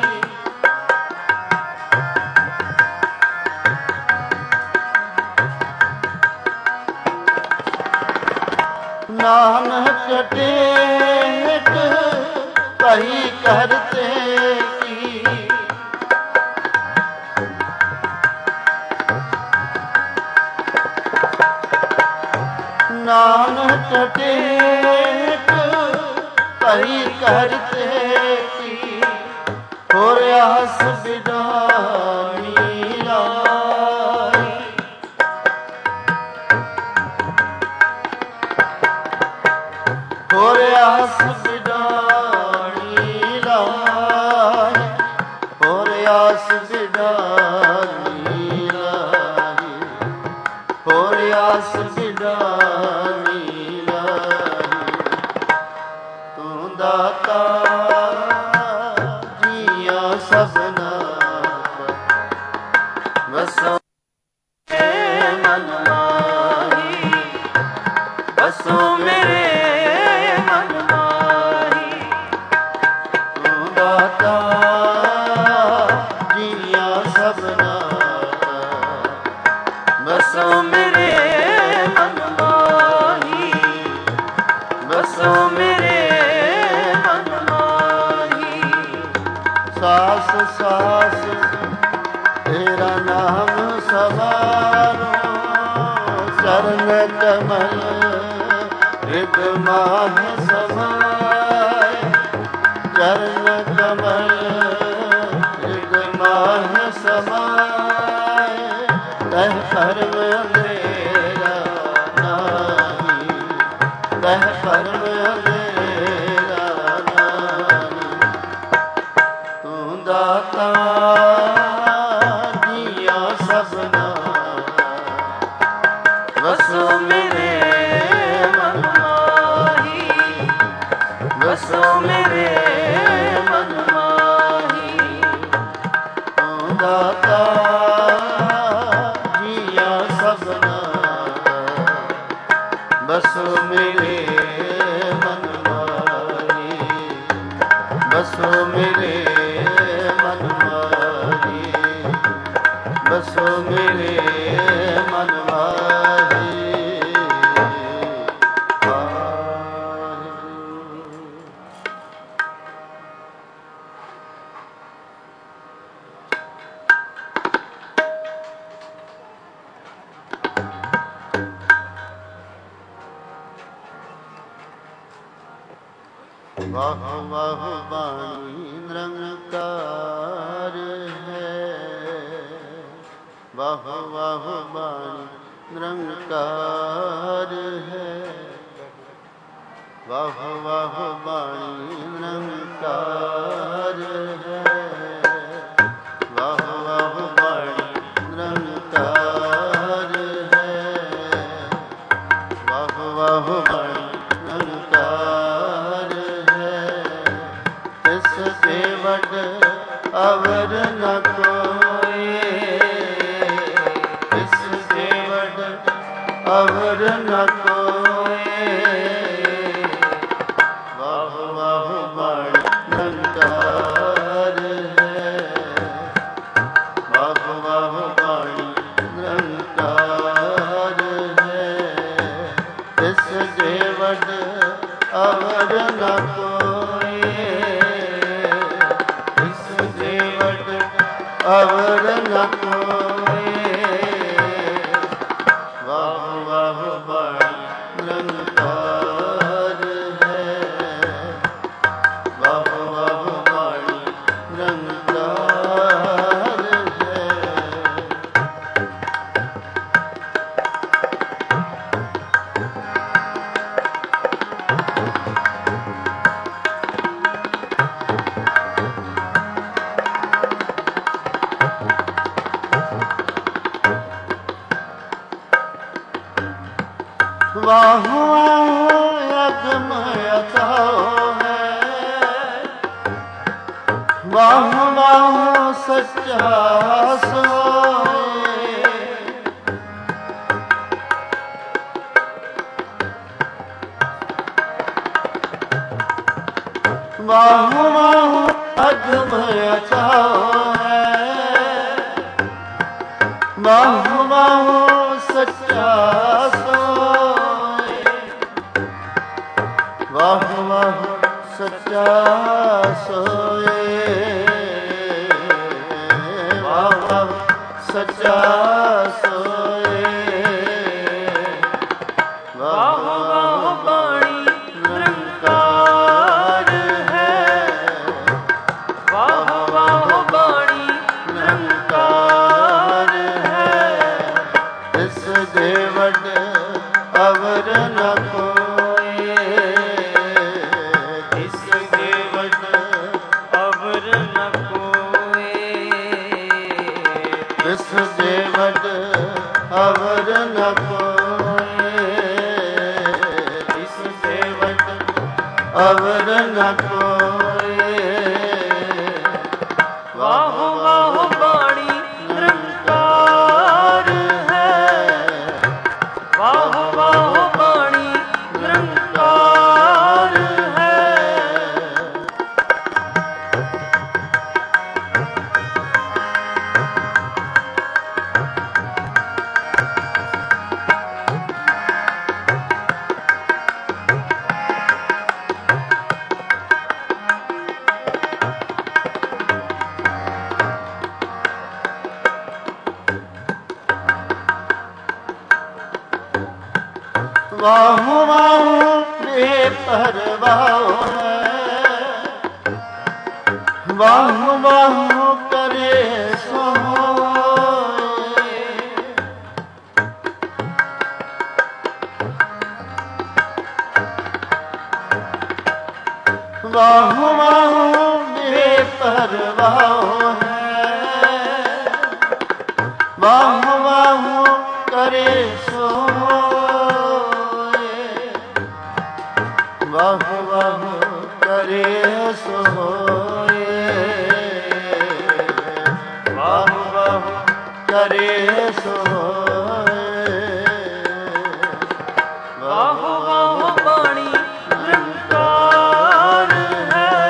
ਨਾਨਕ ਟੇਕ ਕਹੀ ਕਰਤੇ ਕੀ, ਨਾਨਕ ਟੇਕ ਕਹੀ ਕਰਤੇ ਕੀ, ਹੋਰ ਆਸ ਬਿਦਾਨੀ ਲਾਈ। ਹੋਰ ਆਸ ਬਿਦਾਨੀ ਲਾਈ, ਹੋਰ ਆਸ ਬਿਦਾਨੀ ਲਾਈ, ਹੋਰ ਆਸ ਬਿਦਾਨੀ ਲਾਈ। ਤੂੰ ਦਾਤਾ ਜੀਆਂ ਸਭਨਾ ਕਾ, ਬਸੋ ਮਨ ਮਾਹੀ, ਬਸੋ ਮੇਰੇ ਮਨ ਮਾਹੀ। ਤੂੰ ਦਾਤਾ ਜੀਆਂ ਸਭਨਾ ਕਾ, ਬਸੋ ਮੇਰੇ ਮਨ ਮਾਹੀ, ਬਸੋ ਮੇਰੇ ਮਨ ਮਾਹੀ। ਸਾਸ ਸਾਸ ਤੇਰਾ ਨਾਮ ਸਵਾਰੋ, ਚਰਨ ਕਮਲ ਰਿਦ ਮਾਹ ਸਮਾਏ, ਚਰਨ ਕਮਲ ਰਿਦ ਮਾਹ ਸਮਾਏ। ਤਹ ਪਰਮ ਅੰਧੇਰਾ ਨਾਹੀ, ਤਹ ਪਰਮ ਅੰਧੇਰਾ ਨਾਹੀ। ਤੂੰ ਦਾਤਾ ਜੀਆਂ ਸਭਨਾ ਕਾ, ਬਸੋ ਮੇਰੇ ਮਨ ਮਾਹੀ, ਬਸੋ ਮੇਰੇ ਮਨ ਮਾਹੀ। ਤੂੰ ਦਾਤਾ ਜੀਆਂ ਸਭਨਾ ਕਾ, ਬਸੋ ਮੇਰੇ ਮਨ ਮਾਹੀ, ਬਸੋ ਮੇਰੇ ਮਨ ਮਾਹੀ, ਬਸੋ ਮੇਰੇ ਮਨ ਮਾਹੀ। ਵਾਹ ਵਾਹ ਬਾਣੀ ਨਿਰੰਕਾਰ ਹੈ, ਵਾਹ ਵਾਹ ਬਾਣੀ ਨਿਰੰਕਾਰ ਹੈ। ਵਾਹ ਵਾਹ ਬਾਣੀ ਨਿਰੰਕਾਰ ਹੈ। ਵਾਹ ਵਾਹ ਬਾਣੀ ਨਿਰੰਕਾਰ ਹੈ। ਵਾਹ ਵਾਹ ਬਾਣੀ ਨਿਰੰਕਾਰ ਹੈ। ਤਿਸ ਸੇ ਵੱਡ ਅਵਰ ਨ ਕੋਇ, ਤਿਸ ਸੇ ਵੱਡ ਅਵਰ ਨ ਕੋਇ। ਵਾਹ ਵਾਹ ਬਾਣੀ ਨਿਰੰਕਾਰ ਹੈ। ਵਾਹ ਵਾਹ ਬਾਣੀ ਨਿਰੰਕਾਰ ਹੈ। ਤਿਸ ਸੇ ਵੱਡ ਅਵਰ ਨ ਕੋਇ, ਤਿਸ ਸੇ ਵੱਡ ਅਵਰ ਨ ਕੋਇ। ਵਾਹ ਵਾਹ ਬਾਣੀ ਨਿਰੰਕਾਰ ਹੈ। ਵਾਹ ਵਾਹ ਬਾਣੀ ਨਿਰੰਕਾਰ ਹੈ। ਵਾਹ ਵਾਹ ਅਗਮ ਅਥਾਹ ਹੈ। ਵਾਹ ਵਾਹ ਸੱਚਾ ਸੋਇ। ਵਾਹ ਵਾਹ ਅਗਮ ਅਥਾਹ ਹੈ। ਵਾਹ ਵਾਹ ਸੱਚਾ ਸੋਇ। ਵਾਹ ਵਾਹ ਸੱਚਾ ਸੋਇ। ਵਾਹ ਵਾਹ ਸੱਚਾ ਸੋਇ। ਵਾਹ ਵਾਹ ਬਾਣੀ ਨਿਰੰਕਾਰ ਹੈ। ਵਾਹ ਵਾਹ ਬਾਣੀ ਨਿਰੰਕਾਰ ਹੈ। ਇਸ ਦੇ ਵੱਡ ਅਵਰ ਨ ਕੋਇ, ਇਸ ਦੇ ਵੱਡ ਅਵਰ ਨ ਕੋਇ। ਇਸ ਦੇ ਵੱਡ ਅਵਰ ਨ ਕੋਇ, ਇਸ ਦੇ ਵੱਡ ਅਵਰ ਨ ਕੋਇ। ਵਾਹ ਵਾਹ ਬਾਣੀ ਨਿਰੰਕਾਰ ਹੈ। ਵਾਹ ਵਾਹ ਬਾਣੀ ਨਿਰੰਕਾਰ ਹੈ। ਵਾਹ ਵਾਹ ਬੇਪਰਵਾਹ ਹੈ। ਵਾਹ ਵਾਹ ਕਰੇ ਸੋਇ। ਵਾਹ ਵਾਹ ਬੇਪਰਵਾਹ ਹੈ। ਵਾਹ ਵਾਹ ਕਰੇ ਸੋਇ। ਵਾਹ ਵਾਹ ਕਰੇ ਸੋਇ। ਵਾਹ ਵਾਹ ਕਰੇ ਸੋਇ। ਵਾਹ ਵਾਹ ਬਾਣੀ ਨਿਰੰਕਾਰ ਹੈ।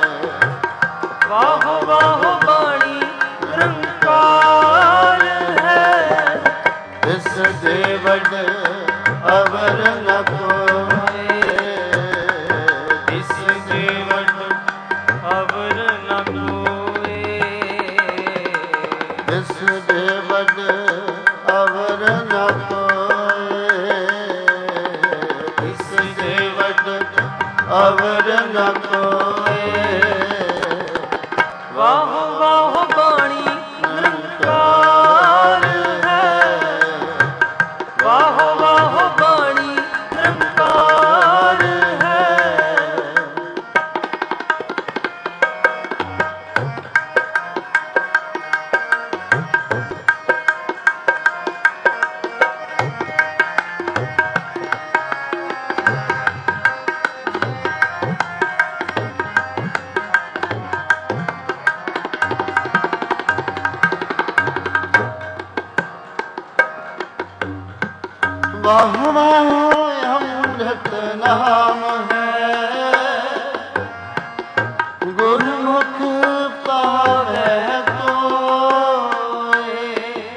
ਵਾਹ ਵਾਹ ਬਾਣੀ ਨਿਰੰਕਾਰ ਹੈ। ਇਸ ਦੇ ਵਾਹ ਵਾਹ ਅੰਮ੍ਰਿਤ ਨਾਮ ਹੈ ਗੁਰਮੁਖ ਪਾਵੈ ਕੋਇ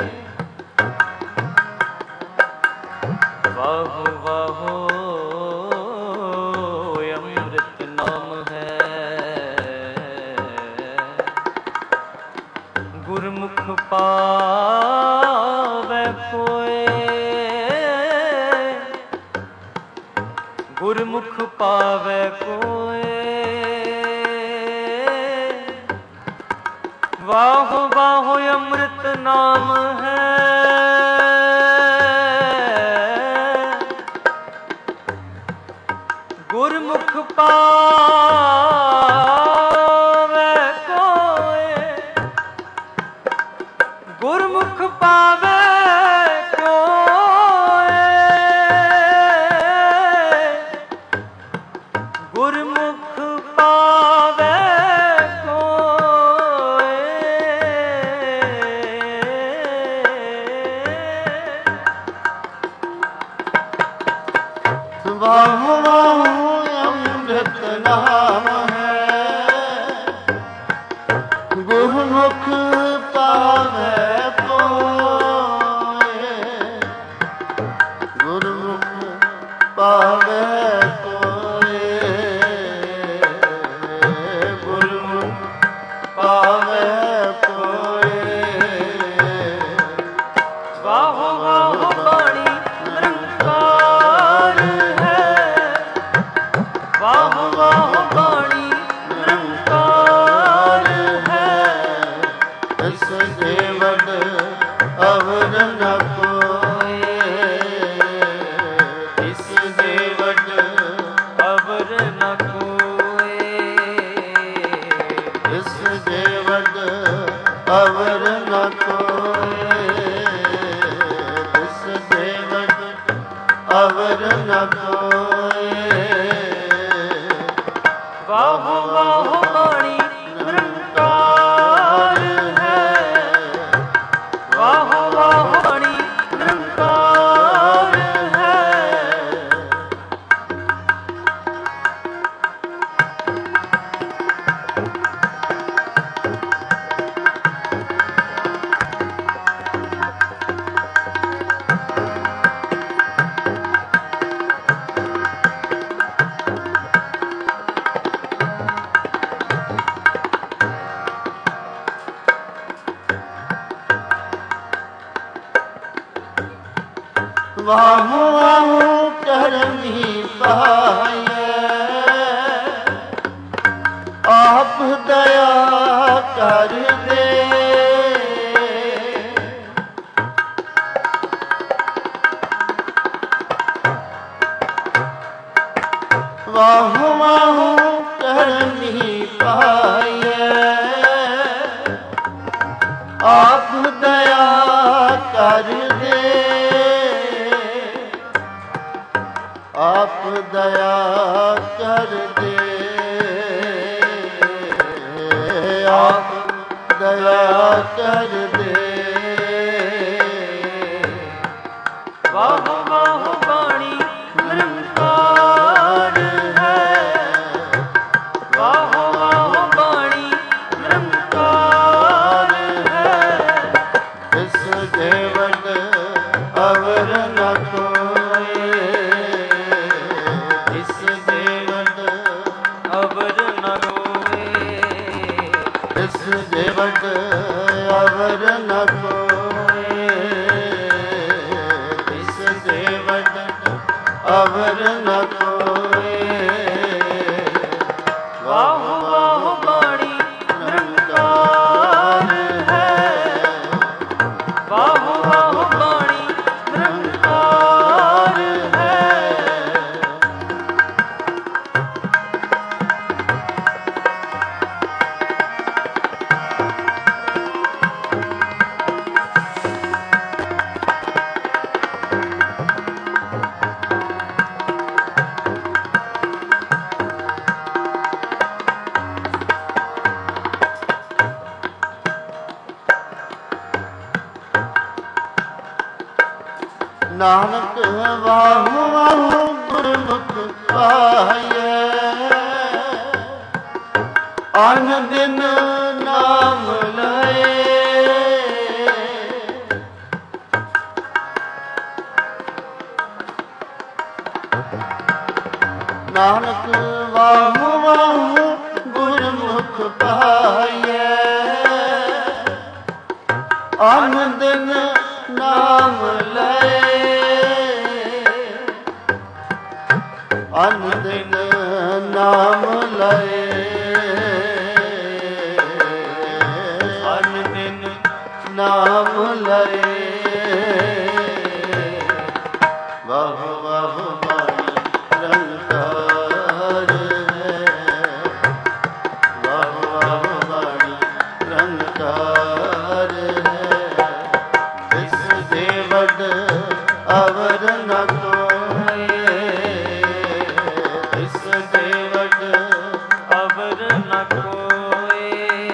ਵਾਹ ਵਾਹ ਅੰਮ੍ਰਿਤ ਨਾਮ ਹੈ ਗੁਰਮੁਖ ਪਾਵੈ ਕੋਇ ਗੁਰਮੁਖ ਪਾਵੈ ਕੋਇ ਵਾਹ ਵਾਹ ਅੰਮ੍ਰਿਤ ਨਾਮ ਹੈ ਗੁਰਮੁਖ ਪਾਵੈ ਕੋਇ ਗੁਰਮੁਖ ਪਾਵੈ ਕੋਇ ਗੁਰਮੁਖ ਪਾਵੈ ਵਾਹ ਵਾਹ ਅੰਮ੍ਰਿਤ ਨਾਮ ਹੈ ਗੁਰਮੁਖ ਪਾਵੈ ਕੋਇ ਗੁਰਮੁਖ ਪਾਵੈ ਕੋਇ ਗੁਰਮੁਖ ਪਾਵੈ ਕੋਇ ਵਾਹ ਵਾਹ ਬਾਣੀ ਨਿਰੰਕਾਰ ਹੈ ਵਾਹ ਵਾਹ ਬਾਣੀ ਨਿਰੰਕਾਰ ਹੈ ਇਸ ਦੇ ਵੱਡ ਅਵਰ ਨ ਕੋਇ ਇਸ ਦੇ ਵੱਡ ਅਵਰ ਨ ਕੋਇ ਇਸ ਦੇ ਵੱਡ ਅਵਰ ਨ ਕੋਇ ਇਸ ਦੇ ਵੱਡ ਅਵਰ ਨ ਕੋਇ ਵਾਹ ਵਾਹ ਬਾਣੀ ਨਿਰੰਕਾਰ ਹੈ ਵਾਹ ਵਾਹ ਬਾਣੀ ਨਿਰੰਕਾਰ ਹੈ ਵਾਹ ਵਾਹ ਕਰਮੀ ਪਾਇਐ ਆਪ ਦਇਆ ਕਰ ਦੇ ਵਾਹ ਵਾਹ ਕਰਮੀ ਪਾਇਐ ਆਪ ਦਇਆ ਕਰ ਦੇ ਆਪ ਦਇਆ ਕਰ ਦੇ ਆਪ ਦਇਆ ਕਰ ਦੇ ਵਾਹ ਵਾਹ ਬਾਣੀ ਨਿਰੰਕਾਰ ਹੈ ਵਾਹ ਵਾਹ ਬਾਣੀ ਨਿਰੰਕਾਰ ਹੈ ਇਸ ਦੇ ਵੱਡ ਅਵਰ ਨ ਕੋਇ ਇਸ ਦੇ ਵੱਡ ਅਵਰ ਨ ਕੋਇ ਇਸ ਦੇ ਵੱਡ ਅਵਰ ਨ ਕੋਇ ਇਸ ਦੇ ਵੱਡ ਅਵਰ ਨ ਕੋਇ ਵਾਹ ਵਾਹ ਬਾਣੀ ਨਿਰੰਕਾਰ ਹੈ ਵਾਹ ਵਾਹ ਬਾਣੀ ਨਿਰੰਕਾਰ ਹੈ ਨਾਨਕ ਵਾਹੂ ਵਾਹੂ ਗੁਰਮੁਖ ਪਾਈਐ, ਅਨ ਦਿਨ ਨਾਮ ਲਏ। ਨਾਨਕ ਵਾਹੂ ਵਾਹੂ ਗੁਰਮੁਖ ਪਾਈਐ, ਅਨ ਦਿਨ ਨਾਮ ਲਏ। ਅਨ ਦਿਨ ਨਾਮ ਲਏ, ਅਨ ਦਿਨ ਨਾਮ ਲਏ। ਵਾਹ ਵਾਹ ਬਾਣੀ ਨਿਰੰਕਾਰ ਹੈ, ਵਾਹ ਵਾਹ ਬਾਣੀ ਨਿਰੰਕਾਰ ਹੈ। ਇਸ ਦੇ ਵੱਡ ਅਵਰ ਨ ਕੋਇ, ਇਸ ਦੇ ਵੱਡ ਅਵਰ ਨ ਕੋਇ,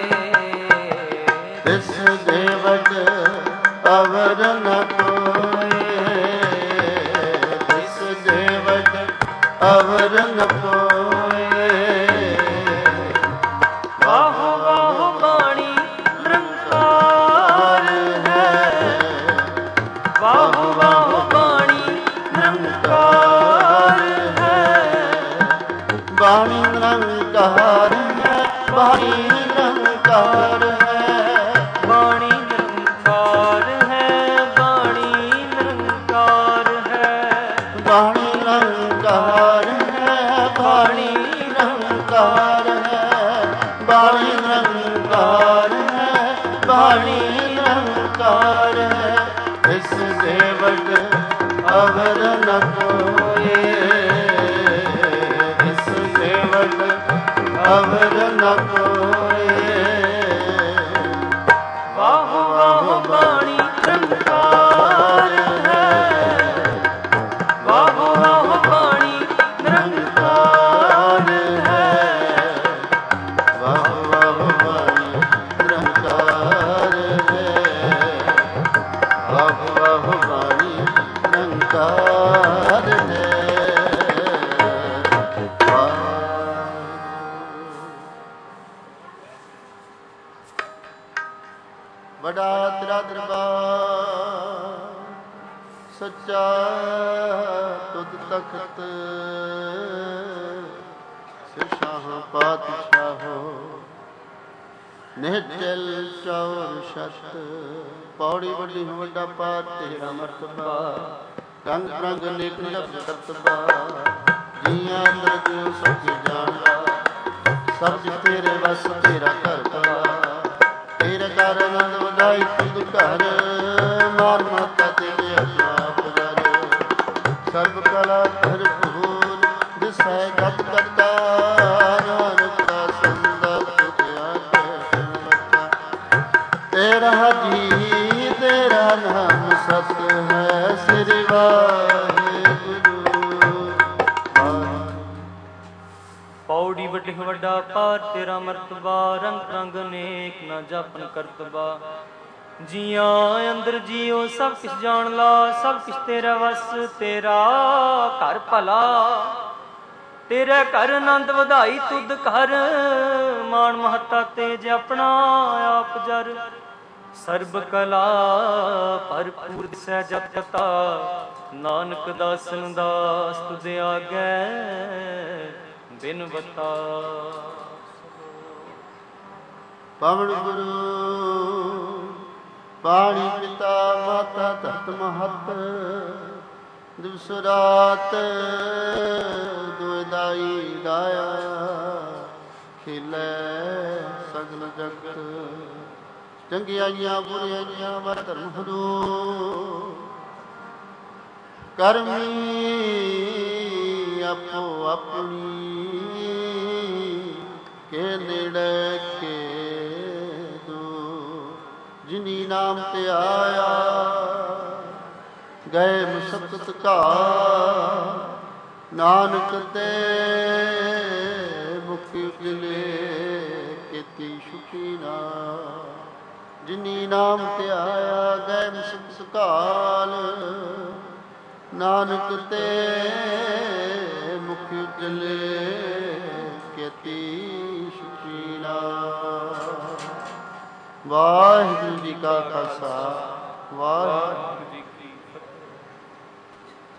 ਇਸ ਦੇ ਵੱਡ ਅਵਰ ਨ ਕੋਇ, ਇਸ ਦੇ ਵੱਡ ਅਵਰ ਨ ਕੋਇ। ਵਾਹ ਵਾਹ ਬਾਣੀ ਨਿਰੰਕਾਰ ਹੈ, ਵਾਹ ਵਾਹ ਬਾਣੀ ਨਿਰੰਕਾਰ ਹੈ। ਬਾਣੀ ਨਿਰੰਕਾਰ ਹੈ, ਬਾਣੀ ਨਿਰੰਕਾਰ ਹੈ, ਬਾਣੀ ਨਿਰੰਕਾਰ ਹੈ, ਬਾਣੀ ਨਿਰੰਕਾਰ ਹੈ। ਬਾਣੀ ਨਿਰੰਕਾਰ ਹੈ, ਬਾਣੀ ਨਿਰੰਕਾਰ ਹੈ, ਬਾਣੀ ਨਿਰੰਕਾਰ ਹੈ, ਬਾਣੀ ਨਿਰੰਕਾਰ ਹੈ। ਇਸ ਦੇ ਵੱਡ ਅਵਰ ਨ ਕੋਇ, ਇਸ ਦੇ ਵੱਡ ਅਵਰ ਨ ਕੋਇ। ਵਾਹ ਵਾਹ ਬਾਣੀ ਨਿਰੰਕਾਰ ਹੈ, ਵਾਹ ਵਾਹ ਬਾਣੀ ਨਿਰੰਕਾਰ ਹੈ। ਵਾਹ ਵਾਹ ਬਾਣੀ ਨਿਰੰਕਾਰ ਹੈ, ਵਾਹ ਵਾਹ ਬਾਣੀ ਨਿਰੰਕਾਰ ਹੈ। ਬੜਾ ਤੇਰਾ ਦਰਬਾਰ ਸੱਚਾ ਤੁਧ ਤਖਤ, ਸਿਰਸ਼ਾਹ ਪਾਤਸ਼ਾਹੋ ਨਿਹਚਲ ਚੌਰ ਛਤ। ਪੌੜੀ ਵੱਡੀ ਵੱਡਾ ਪਾਰ ਤੇਰਾ ਮਰਤਬਾ, ਰੰਗ ਰੰਗ ਨੇਕ ਨਿਰਭ ਕਰਤਬਾ। ਜੀਆਂ ਅੰਦਰ ਜਿਉ ਸਭ ਜਾਣਦਾ, ਸਭ ਤੇਰੇ ਵਸ ਤੇਰਾ ਘਰ ਭਲਾ। ਤੇਰੇ ਘਰ ਆਨੰਦ ਵਧਾਈ ਤੁਧ ਘਰ, ਮਾਨ ਮਾਤਾ ਤੇਰੇ ਆਪ ਜਰ। ਸਰਬ ਕਲਾ ਭਰਪੂਰ ਦਿਸੈ ਗਤ ਕਰਤਾ, ਨਾਨਕ ਦਾ ਸੰਦਤ ਤੁਧ ਆਗੇ ਮਤਾ। ਤੇਰਾ ਜੀ ਤੇਰਾ ਨਾਮ ਸਤ ਹੈ, ਸ੍ਰੀ ਵਾਹਿਗੁਰੂ। ਪੌੜੀ ਵੱਡੀ ਵੱਡਾ ਪਾਰ ਤੇਰਾ ਮਰਤਬਾ, ਰੰਗ ਰੰਗ ਅਨੇਕ ਨਾ ਜਾਪਨ ਕਰਤਬਾ। ਜੀਆਂ ਅੰਦਰ ਜੀਓ ਸਭ ਕਿਛ ਜਾਣ ਲਾ, ਸਭ ਕਿਛ ਤੇਰਾ ਵਸ ਤੇਰਾ ਘਰ ਭਲਾ। ਤੇਰੇ ਘਰ ਆਨੰਦ ਵਧਾਈ ਤੁਧ ਘਰ, ਮਾਣ ਮਹੱਤਾ ਤੇਜ ਆਪਣਾ ਆਪ ਜਰ। ਸਰਬ ਕਲਾ ਭਰਪੂਰ ਦਿਸੈ ਜਪ ਕਤਾ, ਨਾਨਕ ਦਾਸਨ ਦਾਸ ਤੁਧ ਆਗੈ ਬਿਨ ਬਤਾ। ਪਵਨ ਗੁਰੂ ਪਾਣੀ ਪਿਤਾ ਮਾਤਾ ਧਰਤ ਮਹਤ, ਦਿਵਸ ਰਾਤ ਦੁਇ ਦਾਈ ਦਾਇਆ। ਖਿਲੇ ਸਗਲ ਜਗਤ ਚੰਗਿਆਈਆਂ ਬੁਰਿਆਈਆਂ ਵਰ ਧਰਮ ਹਦੂ। ਕਰਮੀ ਆਪੋ ਆਪਣੀ ਕੇ ਨੇੜੇ ਕੇ ਦੂ। ਜਿਨੀ ਨਾਮ ਤੇ ਆਇਆ ਗਏ ਮੁਸਕਤ ਕਾ, ਨਾਨਕ ਤੇ ਮੁਕਤੀ ਉਜਲੇ ਕੀਤੀ ਸੁਖੀ ਨਾ। ਜਿਨੀ ਨਾਮ ਤੇ ਆਇਆ ਗਏ ਮੁਸਕਤ ਕਾਲ, ਨਾਨਕ ਤੇ ਮੁਖ ਉਜਲੇ ਕੇਤੀ ਸੁਖੀਨਾ। ਵਾਹਿਗੁਰੂ ਜੀ ਕਾ ਖਾਲਸਾ ਵਾਹਿਗੁਰੂ